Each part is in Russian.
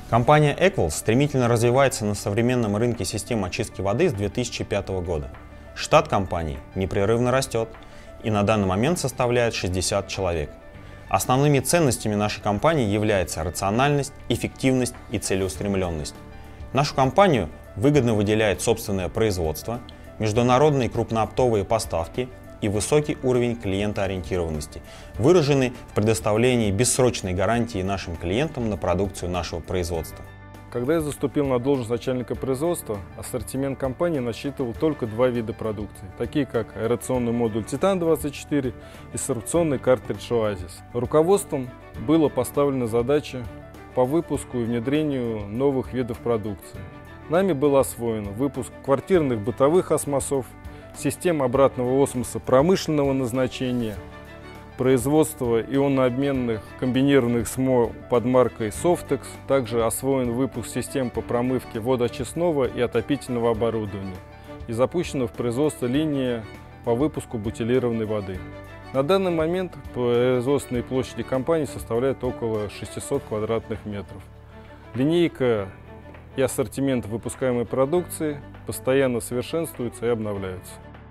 Компания Equals стремительно развивается на современном рынке систем очистки воды с 2005 года. Штат компании непрерывно растет и на данный момент составляет 60 человек. Основными ценностями нашей компании являются рациональность, эффективность и целеустремленность. Нашу компанию выгодно выделяет собственное производство, международные крупнооптовые поставки и высокий уровень клиентоориентированности, выраженный в предоставлении бессрочной гарантии нашим клиентам на продукцию нашего производства. Когда я заступил на должность начальника производства, ассортимент компании насчитывал только два вида продукции, такие как аэрационный модуль Титан-24 и сорбционный картридж Оазис. Руководством была поставлена задача по выпуску и внедрению новых видов продукции. Нами был освоен выпуск квартирных бытовых осмосов, систем обратного осмоса промышленного назначения, производство ионообменных комбинированных СМО под маркой Softex, также освоен выпуск систем по промывке водоочистного и отопительного оборудования и запущена в производство линия по выпуску бутилированной воды. На данный момент производственные площади компании составляют около 600 квадратных метров. Линейка и ассортимент выпускаемой продукции постоянно совершенствуются и обновляются.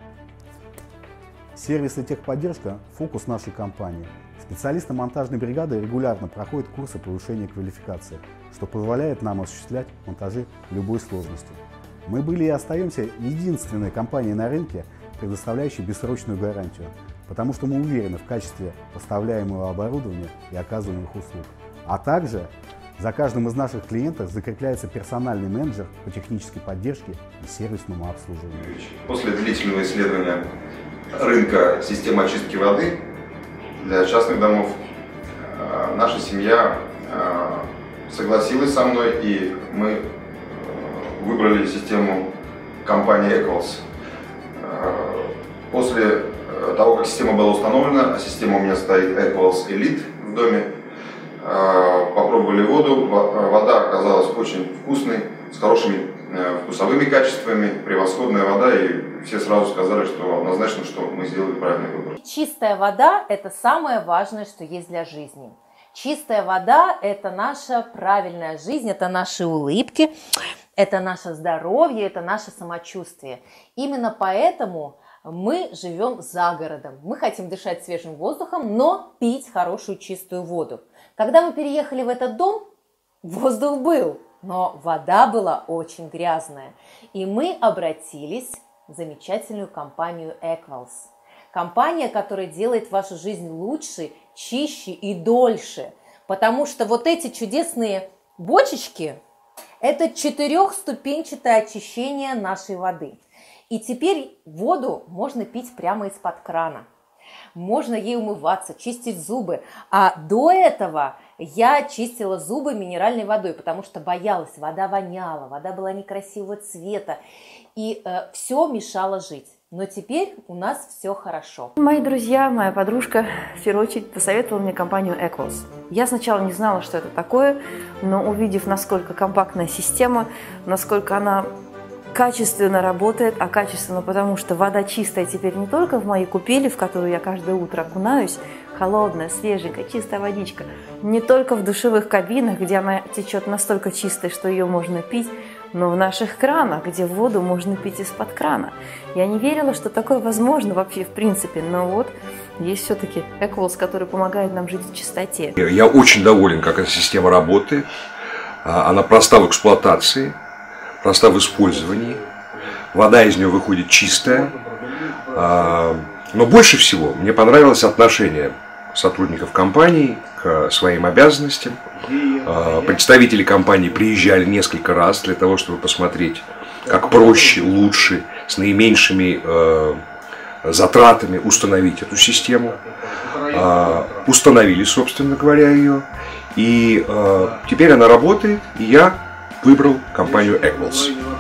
Сервис и техподдержка – фокус нашей компании. Специалисты монтажной бригады регулярно проходят курсы повышения квалификации, что позволяет нам осуществлять монтажи любой сложности. Мы были и остаемся единственной компанией на рынке, предоставляющей бессрочную гарантию, потому что мы уверены в качестве поставляемого оборудования и оказываемых услуг. А также за каждым из наших клиентов закрепляется персональный менеджер по технической поддержке и сервисному обслуживанию. После длительного исследования рынка систем очистки воды для частных домов наша семья согласилась со мной, и мы выбрали систему компании Equals. После того, как система была установлена, а система у меня стоит Equals Elite в доме, попробовали воду. Вода оказалась очень вкусной, с хорошими вкусовыми качествами, превосходная вода, и все сразу сказали, что однозначно, что мы сделали правильный выбор. Чистая вода – это самое важное, что есть для жизни. Чистая вода – это наша правильная жизнь, это наши улыбки, это наше здоровье, это наше самочувствие. Именно поэтому мы живем за городом. Мы хотим дышать свежим воздухом, но пить хорошую чистую воду. Когда мы переехали в этот дом, воздух был, но вода была очень грязная. И мы обратились в замечательную компанию Equals. Компания, которая делает вашу жизнь лучше, чище и дольше. Потому что вот эти чудесные бочечки – это 4-ступенчатое очищение нашей воды. И теперь воду можно пить прямо из-под крана. Можно ей умываться, чистить зубы. А до этого я чистила зубы минеральной водой, потому что боялась, вода воняла, вода была некрасивого цвета. И все мешало жить. Но теперь у нас все хорошо. Мои друзья, моя подружка, в первую очередь, посоветовала мне компанию Equals. Я сначала не знала, что это такое, но увидев, насколько компактная система, насколько она качественно работает, а качественно потому, что вода чистая теперь не только в моей купели, в которую я каждое утро окунаюсь, холодная, свеженькая, чистая водичка, не только в душевых кабинах, где она течет настолько чистой, что ее можно пить, но в наших кранах, где воду можно пить из-под крана. Я не верила, что такое возможно вообще в принципе, но вот есть все-таки Equals, который помогает нам жить в чистоте. Я очень доволен, как эта система работает. Она проста в эксплуатации, проста в использовании. Вода из нее выходит чистая. Но больше всего мне понравилось отношение сотрудников компании к своим обязанностям. Представители компании приезжали несколько раз для того, чтобы посмотреть, как проще, лучше, с наименьшими затратами установить эту систему. Установили, собственно говоря, ее. И теперь она работает, и я выбрал компанию Equals.